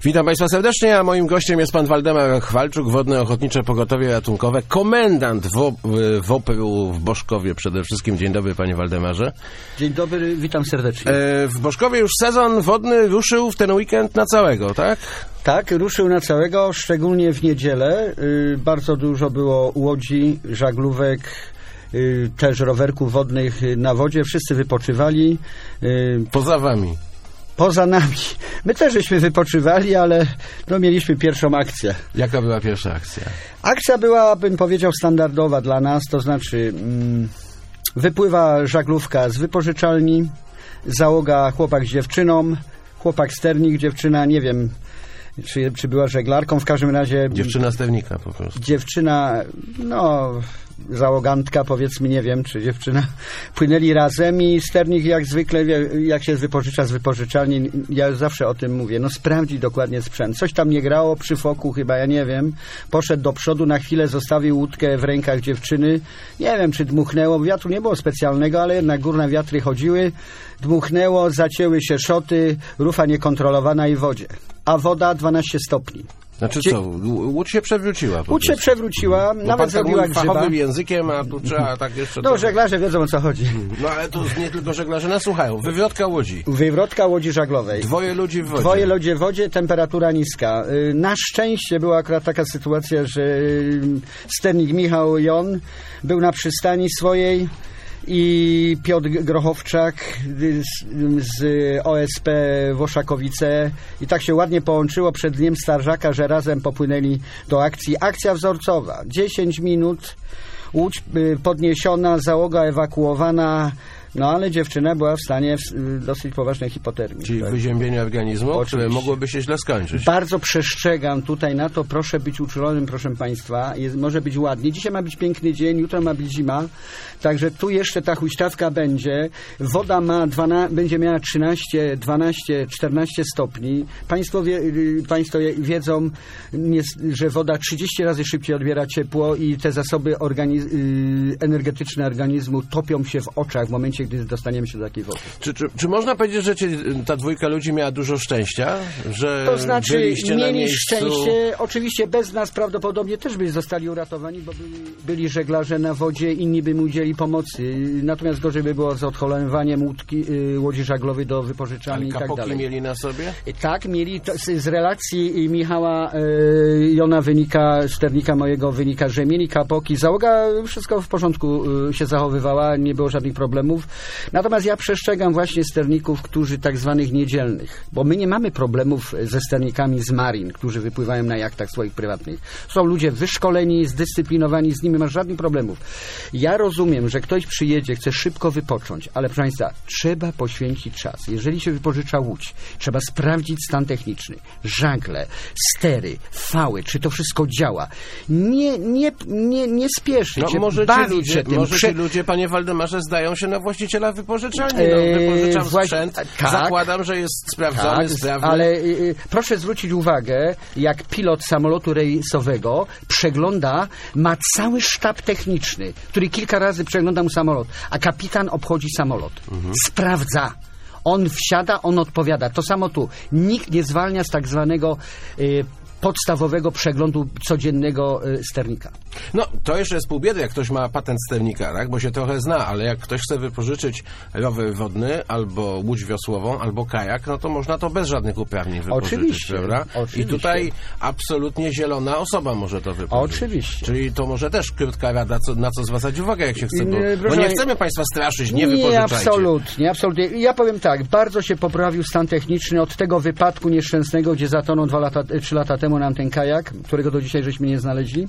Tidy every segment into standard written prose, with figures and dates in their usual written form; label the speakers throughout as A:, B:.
A: Witam Państwa serdecznie, a moim gościem jest pan Waldemar Chwalczuk, Wodne Ochotnicze Pogotowie Ratunkowe, komendant WOPR-u w Boszkowie przede wszystkim. Dzień dobry, panie Waldemarze.
B: Dzień dobry, witam serdecznie.
A: W Boszkowie już sezon wodny ruszył w ten weekend na całego, tak?
B: Tak, ruszył na całego, szczególnie w niedzielę. Bardzo dużo było łodzi, żaglówek, też rowerków wodnych na wodzie. Wszyscy wypoczywali.
A: Poza wami.
B: Poza nami. My też żeśmy wypoczywali, ale mieliśmy pierwszą akcję.
A: Jaka była pierwsza akcja?
B: Akcja była, bym powiedział, standardowa dla nas, to znaczy wypływa żaglówka z wypożyczalni, załoga chłopak z dziewczyną, chłopak sternik, dziewczyna, nie wiem, czy była żeglarką, w każdym razie...
A: Dziewczyna sternika po prostu.
B: Dziewczyna, załogantka, powiedzmy, nie wiem, czy dziewczyna, płynęli razem i sternik jak zwykle, jak się wypożycza z wypożyczalni, ja zawsze o tym mówię, sprawdzić dokładnie sprzęt. Coś tam nie grało przy foku chyba, ja nie wiem, poszedł do przodu, na chwilę zostawił łódkę w rękach dziewczyny, nie wiem, czy dmuchnęło, wiatru nie było specjalnego, ale jednak górne wiatry chodziły, dmuchnęło, zacięły się szoty, rufa niekontrolowana i w wodzie. A woda 12 stopni.
A: Znaczy co, łódź się przewróciła?
B: Łódź się przewróciła, nawet zrobiła grzyba.
A: Fachowym językiem, a tu trzeba tak jeszcze...
B: żeglarze wiedzą, o co chodzi.
A: Ale to nie tylko żeglarze nas słuchają. Wywrotka łodzi.
B: Wywrotka łodzi żaglowej.
A: Dwoje ludzi w wodzie.
B: Dwoje ludzi w wodzie, temperatura niska. Na szczęście była akurat taka sytuacja, że sternik Michał Jon był na przystani swojej i Piotr Grochowczak z OSP Woszakowice i tak się ładnie połączyło przed dniem Starżaka, że razem popłynęli do akcji. Akcja wzorcowa. 10 minut, łódź podniesiona, załoga ewakuowana, ale dziewczyna była w stanie dosyć poważnej hipotermii.
A: Czyli wyziębienie organizmu, które mogłoby się źle skończyć.
B: Bardzo przestrzegam tutaj na to, proszę być uczulonym, proszę Państwa. może być ładnie. Dzisiaj ma być piękny dzień, jutro ma być zima. Także tu jeszcze ta huśtawka będzie. Woda będzie miała 13, 12, 14 stopni. Państwo wiedzą, że woda 30 razy szybciej odbiera ciepło i te zasoby energetyczne organizmu topią się w oczach w momencie, gdy dostaniemy się do takiej wody.
A: Czy można powiedzieć, że ta dwójka ludzi miała dużo szczęścia? Że
B: to znaczy,
A: byliście na
B: mieli
A: miejscu...
B: szczęście. Oczywiście bez nas prawdopodobnie też by zostali uratowani, bo byli żeglarze na wodzie, inni by mu udzieli pomocy. Natomiast gorzej by było z odholowaniem łodzi żaglowej do wypożyczalni i tak dalej.
A: Kapoki mieli na sobie?
B: Tak, mieli. Z relacji Michała Jona sternika mojego wynika, że mieli kapoki. Załoga wszystko w porządku się zachowywała, nie było żadnych problemów. Natomiast ja przestrzegam właśnie sterników, którzy tak zwanych niedzielnych, bo my nie mamy problemów ze sternikami z marin, którzy wypływają na jachtach swoich prywatnych. Są ludzie wyszkoleni, zdyscyplinowani, z nimi masz żadnych problemów. Ja rozumiem, że ktoś przyjedzie, chce szybko wypocząć, ale proszę Państwa, trzeba poświęcić czas. Jeżeli się wypożycza łódź, trzeba sprawdzić stan techniczny, żagle, stery, fały, czy to wszystko działa. Nie spieszyć się, bawić się tym.
A: Może ci ludzie, panie Waldemarze, zdają się na właściciela wypożyczalni. Wypożyczam sprzęt, zakładam, że jest sprawdzony, sprawny. Ale
B: proszę zwrócić uwagę, jak pilot samolotu rejsowego ma cały sztab techniczny, który kilka razy przegląda mu samolot, a kapitan obchodzi samolot. Sprawdza. On wsiada, on odpowiada. To samo tu. Nikt nie zwalnia z tak zwanego podstawowego przeglądu codziennego sternika.
A: To jeszcze jest pół biedy, jak ktoś ma patent sternika, tak? Bo się trochę zna, ale jak ktoś chce wypożyczyć rower wodny, albo łódź wiosłową, albo kajak, to można to bez żadnych uprawnień wypożyczyć,
B: oczywiście,
A: prawda?
B: Oczywiście.
A: I tutaj absolutnie zielona osoba może to wypożyczyć.
B: Oczywiście.
A: Czyli to może też krótka rada, na co zwracać uwagę, jak się chce, bo nie chcemy Państwa straszyć, nie wypożyczajcie.
B: Absolutnie. Ja powiem tak, bardzo się poprawił stan techniczny od tego wypadku nieszczęsnego, gdzie zatonął 3 lata temu nam ten kajak, którego do dzisiaj żeśmy nie znaleźli.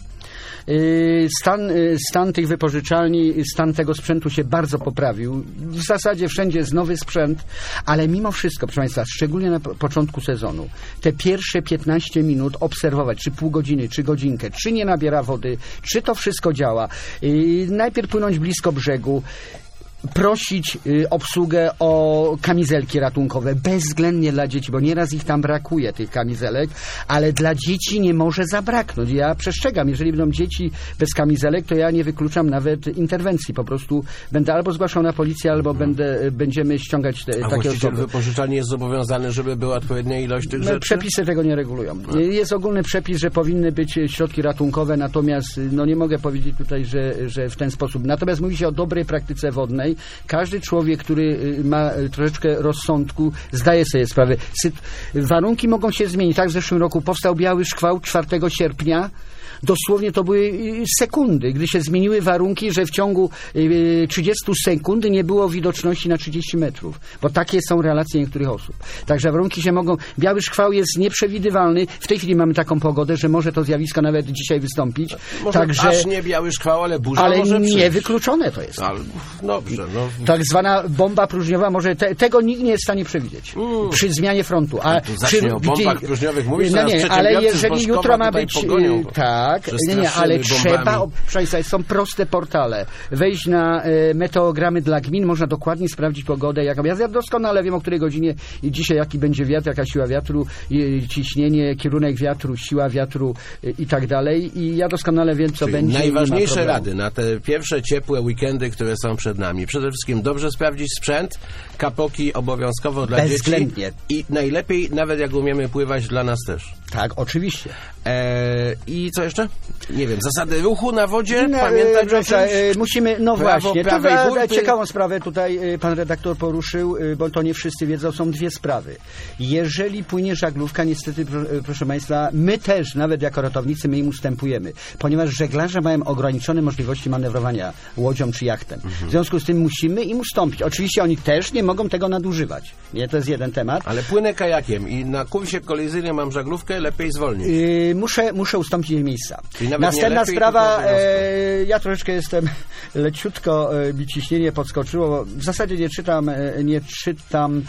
B: Stan tych wypożyczalni, stan tego sprzętu się bardzo poprawił. W zasadzie wszędzie jest nowy sprzęt, ale mimo wszystko, proszę Państwa, szczególnie na początku sezonu, te pierwsze 15 minut obserwować, czy pół godziny, czy godzinkę, czy nie nabiera wody, czy to wszystko działa. Najpierw płynąć blisko brzegu. prosić obsługę o kamizelki ratunkowe, bezwzględnie dla dzieci, bo nieraz ich tam brakuje, tych kamizelek, ale dla dzieci nie może zabraknąć. Ja przestrzegam, jeżeli będą dzieci bez kamizelek, to ja nie wykluczam nawet interwencji. Po prostu będę albo zgłaszał na policję, albo będziemy ściągać takie osoby. A
A: właściciel wypożyczalni jest zobowiązany, żeby była odpowiednia ilość tych rzeczy?
B: Przepisy tego nie regulują. Jest ogólny przepis, że powinny być środki ratunkowe, natomiast nie mogę powiedzieć tutaj, że w ten sposób. Natomiast mówi się o dobrej praktyce wodnej. Każdy człowiek, który ma troszeczkę rozsądku, zdaje sobie sprawę. Warunki mogą się zmienić. Tak, w zeszłym roku powstał biały szkwał 4 sierpnia. Dosłownie to były sekundy, gdy się zmieniły warunki, że w ciągu 30 sekund nie było widoczności na 30 metrów. Bo takie są relacje niektórych osób. Także warunki się mogą... Biały szkwał jest nieprzewidywalny. W tej chwili mamy taką pogodę, że może to zjawisko nawet dzisiaj wystąpić.
A: Może
B: także,
A: aż nie biały szkwał, ale burza
B: ale
A: może przyjść.
B: Niewykluczone to jest.
A: Ale, dobrze. No.
B: Tak zwana bomba próżniowa, może tego nikt nie jest w stanie przewidzieć. Przy zmianie frontu. A
A: o bombach próżniowych mówisz,
B: ale jeżeli jutro ma być...
A: Pogonią,
B: tak, ale trzeba, proszę Państwa, są proste portale. Wejść na meteogramy dla gmin, można dokładnie sprawdzić pogodę. Ja doskonale wiem, o której godzinie i dzisiaj jaki będzie wiatr, jaka siła wiatru, ciśnienie, kierunek wiatru, siła wiatru i tak dalej. I ja doskonale wiem, co będzie.
A: Najważniejsze rady na te pierwsze ciepłe weekendy, które są przed nami. Przede wszystkim dobrze sprawdzić sprzęt, kapoki obowiązkowo dla dzieci. I najlepiej, nawet jak umiemy pływać, dla nas też.
B: Tak, oczywiście.
A: I co jeszcze? Nie wiem, zasady ruchu na wodzie? Pamiętać o czymś?
B: Musimy, właśnie. Ciekawą sprawę tutaj pan redaktor poruszył, bo to nie wszyscy wiedzą, są dwie sprawy. Jeżeli płynie żaglówka, niestety, proszę Państwa, my też, nawet jako ratownicy, my im ustępujemy, ponieważ żeglarze mają ograniczone możliwości manewrowania łodzią czy jachtem. W związku z tym musimy im ustąpić. Oczywiście oni też nie mogą tego nadużywać. Nie, to jest jeden temat.
A: Ale płynę kajakiem i na kursie kolizyjnym mam żaglówkę, lepiej zwolnić.
B: Muszę ustąpić jej miejsca. Następna sprawa, ja troszeczkę jestem leciutko, mi ciśnienie podskoczyło. W zasadzie nie czytam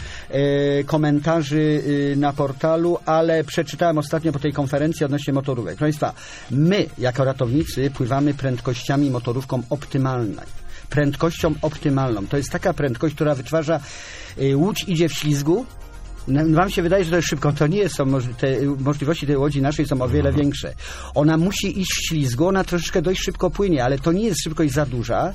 B: komentarzy na portalu, ale przeczytałem ostatnio po tej konferencji odnośnie motorówek. Proszę Państwa, my jako ratownicy pływamy prędkościami motorówką prędkością optymalną. To jest taka prędkość, która wytwarza, łódź idzie w ślizgu. Wam się wydaje, że to jest szybko. To nie są te możliwości tej łodzi naszej są o wiele większe. Ona musi iść w ślizgu, ona troszeczkę dość szybko płynie, ale to nie jest szybkość za duża,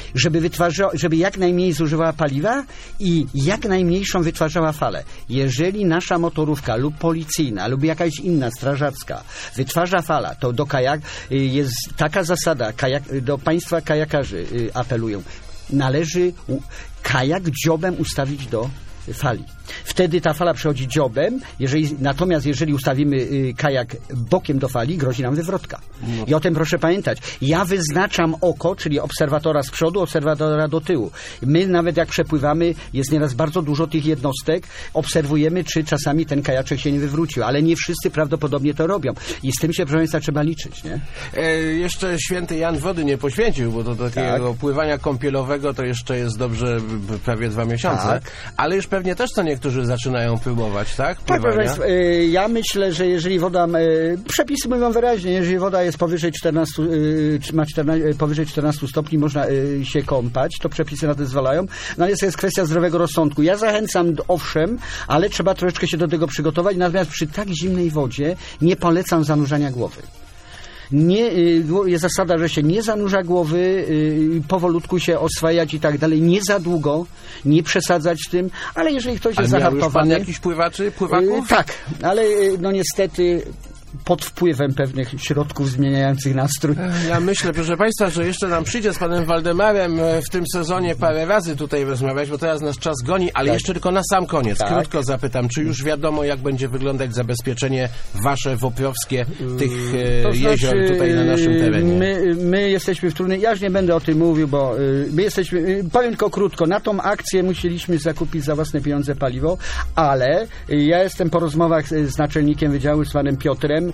B: żeby jak najmniej zużywała paliwa i jak najmniejszą wytwarzała falę. Jeżeli nasza motorówka lub policyjna lub jakaś inna strażacka wytwarza fala, to do jest taka zasada, do państwa kajakarzy apelują. Należy kajak dziobem ustawić do fali. Wtedy ta fala przechodzi dziobem, natomiast jeżeli ustawimy kajak bokiem do fali, grozi nam wywrotka. I o tym proszę pamiętać. Ja wyznaczam oko, czyli obserwatora z przodu, obserwatora do tyłu. My nawet jak przepływamy, jest nieraz bardzo dużo tych jednostek, obserwujemy, czy czasami ten kajaczek się nie wywrócił, ale nie wszyscy prawdopodobnie to robią. I z tym się, proszę Państwa, trzeba liczyć, nie?
A: Jeszcze święty Jan wody nie poświęcił, bo do takiego pływania kąpielowego to jeszcze jest dobrze prawie 2 miesiące. Tak. Ale już pewnie też to niektórzy zaczynają próbować, tak?
B: Tak, proszę Państwa, ja myślę, że jeżeli woda, przepisy mówią wyraźnie, jeżeli woda jest powyżej 14, powyżej 14 stopni, można się kąpać, to przepisy na to zezwalają. No ale jest kwestia zdrowego rozsądku. Ja zachęcam, owszem, ale trzeba troszeczkę się do tego przygotować, natomiast przy tak zimnej wodzie nie polecam zanurzania głowy. Jest zasada, że się nie zanurza głowy, powolutku się oswajać i tak dalej, nie za długo, nie przesadzać z tym, ale jeżeli ktoś jest zahartowany...
A: Miał już pan jakichś pływaków?
B: Tak, ale no niestety pod wpływem pewnych środków zmieniających nastrój.
A: Ja myślę, proszę Państwa, że jeszcze nam przyjdzie z panem Waldemarem w tym sezonie parę razy tutaj rozmawiać, bo teraz nasz czas goni, ale jeszcze tylko na sam koniec. Krótko zapytam, czy już wiadomo, jak będzie wyglądać zabezpieczenie wasze woprowskie tych jezior tutaj na naszym terenie?
B: My jesteśmy w trudnej... Ja już nie będę o tym mówił, bo my jesteśmy... Powiem tylko krótko. Na tą akcję musieliśmy zakupić za własne pieniądze paliwo, ale ja jestem po rozmowach z naczelnikiem wydziału, z panem Piotrem.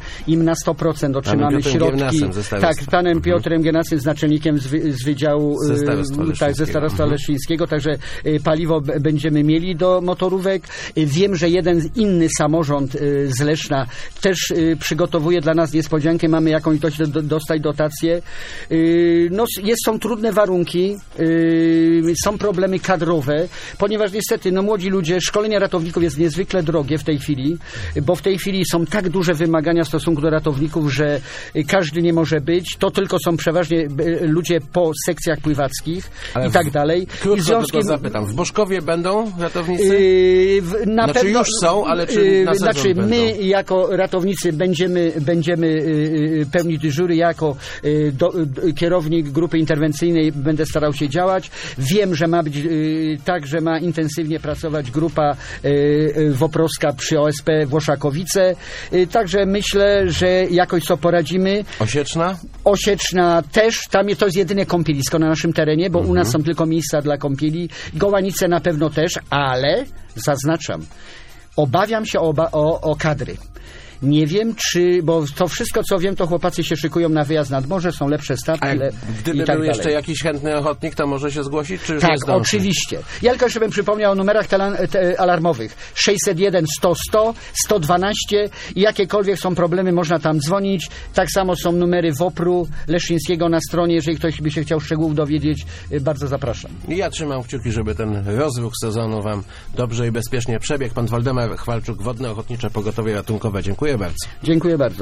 B: im na 100% otrzymamy środki. Tak, panem Piotrem Giernasem z naczelnikiem z Wydziału ze Starostwa Leszczyńskiego, także paliwo będziemy mieli do motorówek. Wiem, że jeden inny samorząd z Leszna też przygotowuje dla nas niespodziankę, mamy jakąś dostać dotację. No, są trudne warunki, są problemy kadrowe, ponieważ niestety młodzi ludzie, szkolenie ratowników jest niezwykle drogie w tej chwili, bo w tej chwili są tak duże wymagania w stosunku do ratowników, że każdy nie może być. To tylko są przeważnie ludzie po sekcjach pływackich i tak dalej.
A: Krótko tylko zapytam, w Boszkowie będą ratownicy?
B: Na pewno,
A: już są, ale czy na sezon będą?
B: My jako ratownicy będziemy pełnić dyżury. Jako kierownik grupy interwencyjnej będę starał się działać. Wiem, że ma być tak, że ma intensywnie pracować grupa Woprowska przy OSP Włoszakowice. Także myślę, że jakoś co poradzimy. Osieczna też. Tam to jest jedyne kąpielisko na naszym terenie, bo u nas są tylko miejsca dla kąpieli. Gołanice na pewno też, ale zaznaczam, obawiam się o kadry. Nie wiem, bo to wszystko, co wiem, to chłopacy się szykują na wyjazd nad morze, są lepsze statki
A: gdyby
B: i tak
A: był
B: dalej.
A: jeszcze jakiś chętny ochotnik, to może się zgłosić, czy już
B: tak,
A: nie zdąży?
B: Oczywiście. Ja tylko jeszcze bym przypomniał o numerach alarmowych. 601 100 100, 112 i jakiekolwiek są problemy, można tam dzwonić. Tak samo są numery WOPR-u Leszczyńskiego na stronie. Jeżeli ktoś by się chciał szczegółów dowiedzieć, bardzo zapraszam.
A: I ja trzymam kciuki, żeby ten rozruch sezonu wam dobrze i bezpiecznie przebiegł. Pan Waldemar Chwalczuk, Wodne Ochotnicze Pogotowie Ratunkowe. Dziękuję bardzo.
B: Dziękuję bardzo.